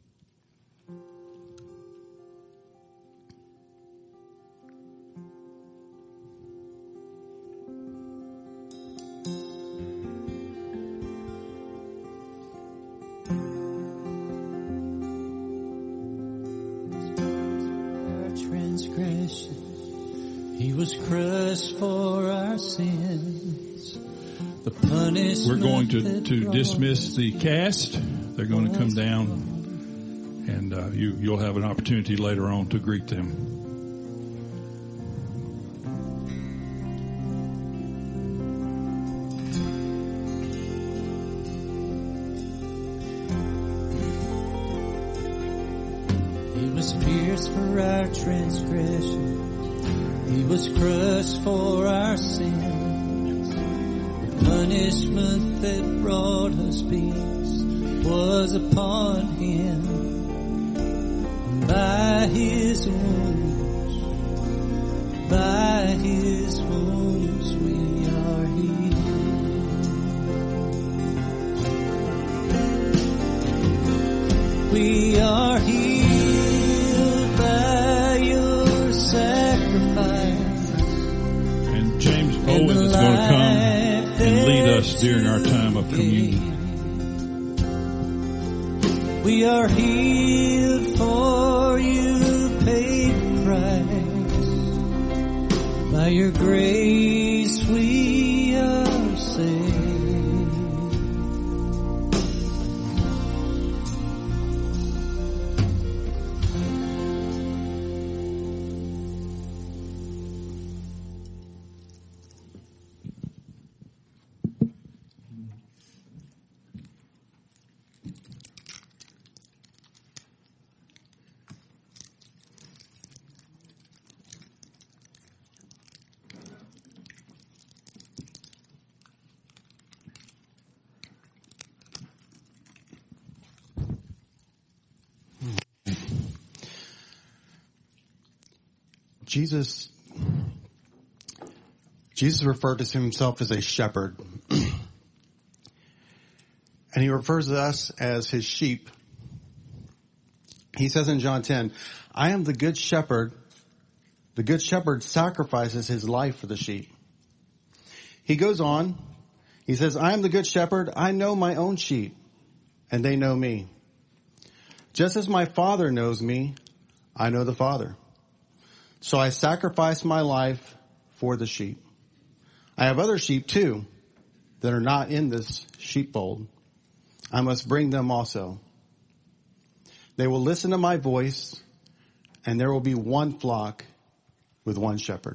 He was crushed for our sins. The punishment. We're going to, to dismiss the cast. They're going to come down, and uh, you, you'll have an opportunity later on to greet them. He was pierced for our transgression. He was crushed for our sins. The punishment that brought us peace was upon him. And by his wounds, by his wounds we are healed. We are healed by your sacrifice. Owen is going to come and lead us during our time of communion. We are healed for you paid price. By your grace we are saved. Jesus, Jesus referred to himself as a shepherd. And he refers to us as his sheep. He says in John ten, I am the good shepherd. The good shepherd sacrifices his life for the sheep. He goes on. He says, I am the good shepherd. I know my own sheep, and they know me. Just as my Father knows me, I know the Father. So I sacrifice my life for the sheep. I have other sheep too that are not in this sheepfold. I must bring them also. They will listen to my voice, and there will be one flock with one shepherd.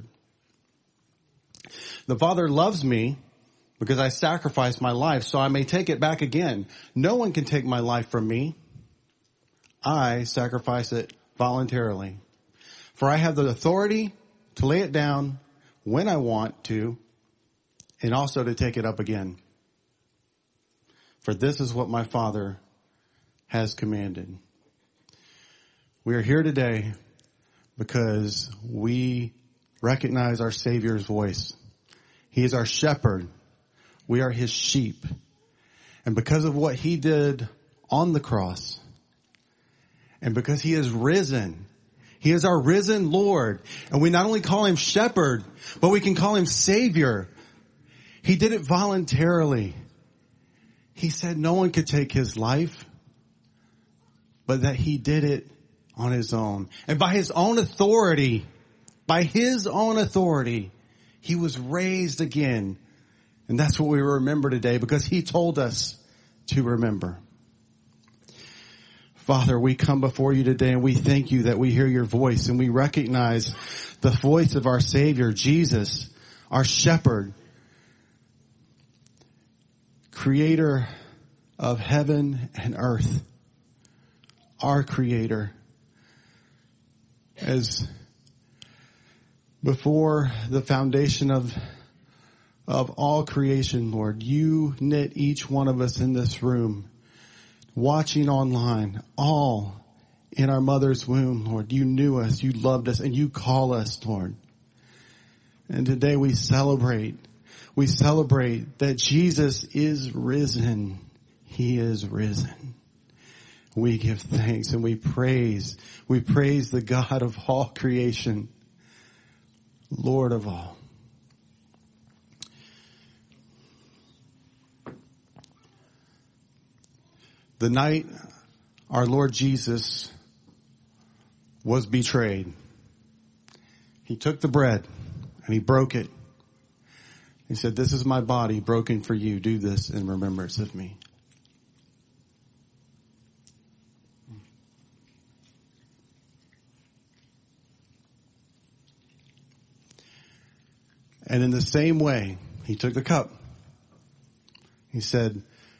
The Father loves me because I sacrifice my life so I may take it back again. No one can take my life from me. I sacrifice it voluntarily. For I have the authority to lay it down when I want to, and also to take it up again. For this is what my Father has commanded. We are here today because we recognize our Savior's voice. He is our shepherd. We are his sheep. And because of what he did on the cross, and because he is risen, he is our risen Lord. And we not only call him shepherd, but we can call him Savior. He did it voluntarily. He said no one could take his life, but that he did it on his own. And by his own authority, by his own authority, he was raised again. And that's what we remember today because he told us to remember. Father, we come before you today and we thank you that we hear your voice and we recognize the voice of our Savior, Jesus, our shepherd, creator of heaven and earth, our creator. As before the foundation of of all creation, Lord, you knit each one of us in this room, watching online, all in our mother's womb, Lord. You knew us, you loved us, and you call us, Lord. And today we celebrate We celebrate that Jesus is risen. He is risen. We give thanks and we praise. We praise the God of all creation, Lord of all. The night our Lord Jesus was betrayed, he took the bread and he broke it. He said, this is my body broken for you. Do this in remembrance of me. And in the same way, he took the cup. He said,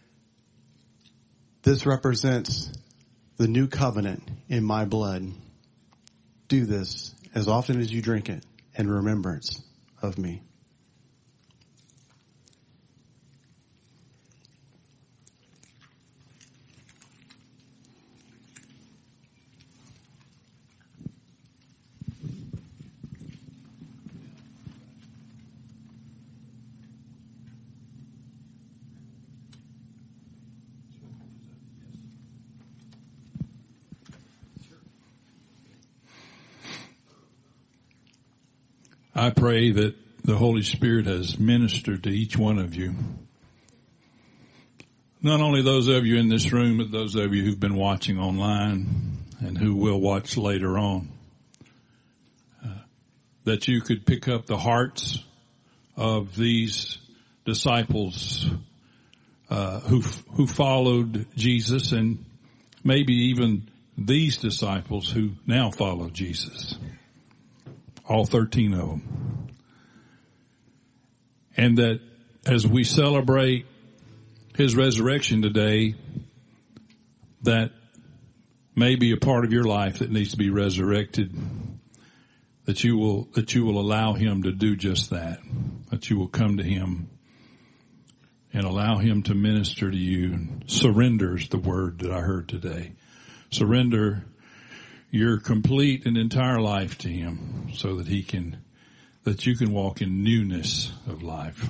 this represents the new covenant in my blood. Do this as often as you drink it in remembrance of me. I pray that the Holy Spirit has ministered to each one of you. Not only those of you in this room, but those of you who've been watching online and who will watch later on. Uh, that you could pick up the hearts of these disciples uh, who who followed Jesus, and maybe even these disciples who now follow Jesus. All thirteen of them. And that as we celebrate his resurrection today, that may be a part of your life that needs to be resurrected, that you will, that you will allow him to do just that, that you will come to him and allow him to minister to you. Surrender is the word that I heard today. Surrender your complete and entire life to him so that he can, that you can walk in newness of life.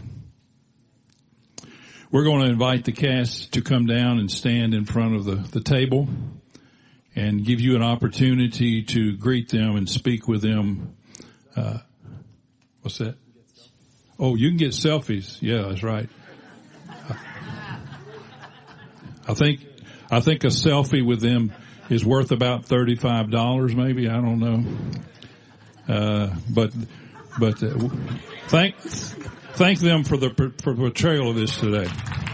We're going to invite the cast to come down and stand in front of the, the table and give you an opportunity to greet them and speak with them. Uh, what's that? Oh, you can get selfies. Yeah, that's right. I think, I think a selfie with them is worth about thirty-five dollars maybe. I don't know. Uh, but, but, uh, thank, thank them for the, for the portrayal of this today.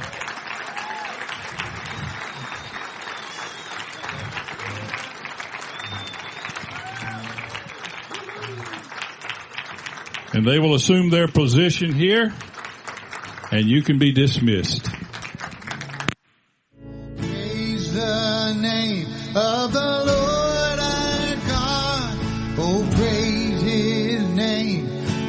And they will assume their position here, and you can be dismissed. Praise the name of the Lord our God. Oh, praise his name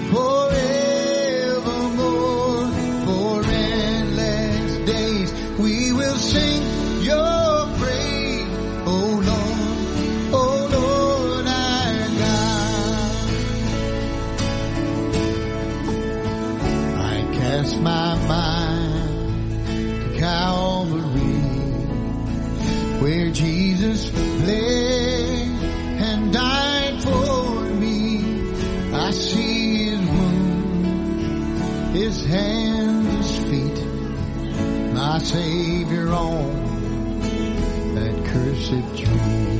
forevermore. For endless days we will sing your praise, oh Lord, oh Lord our God. I cast my mind to Calvary, where Jesus bled and died for me. I see his wounds, his hands, his feet, my Savior on that cursed tree.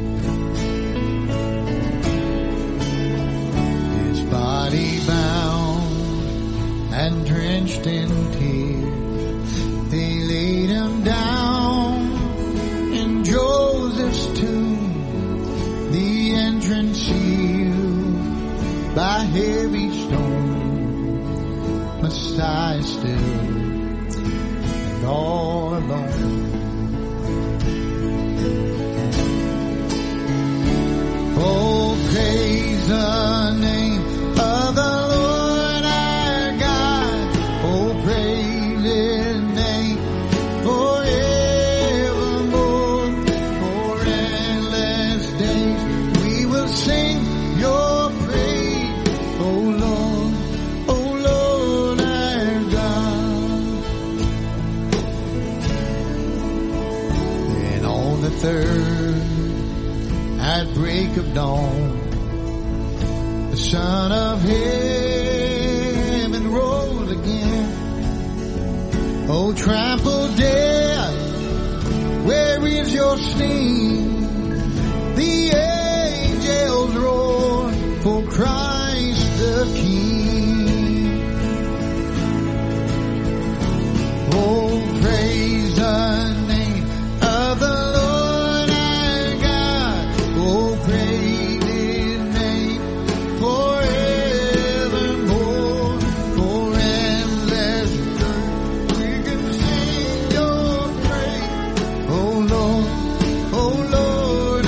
His body bound and drenched in tears, they laid him down in Joseph's tomb, the entrance sealed by heavy stone. Must I still and all alone? Oh, praise the name of the Lord our God. Oh, praise his name forevermore. For endless days we will sing your praise, oh Lord, oh Lord our God. And on the third, at break of dawn, the Son of Heaven rose again. Oh, trampled death, where is your sting? The angels roar for Christ the King. Oh, praise the name of the Lord our God. Oh, praise his name forevermore. For endless earth we can sing your praise, oh Lord, oh Lord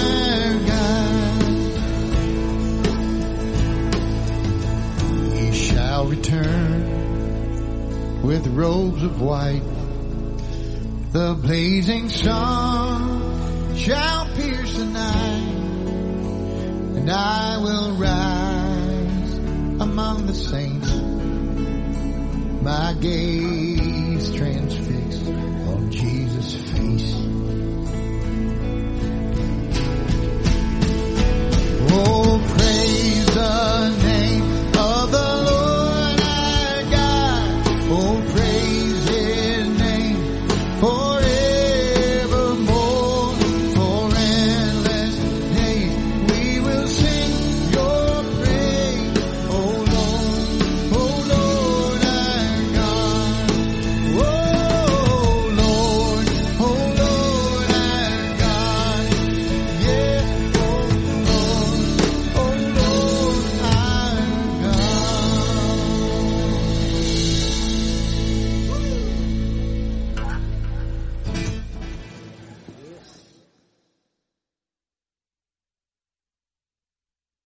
our God. He shall return with robes of white, the blazing sun shall pierce the night, and I will rise among the saints, my gaze transfixed on Jesus' face.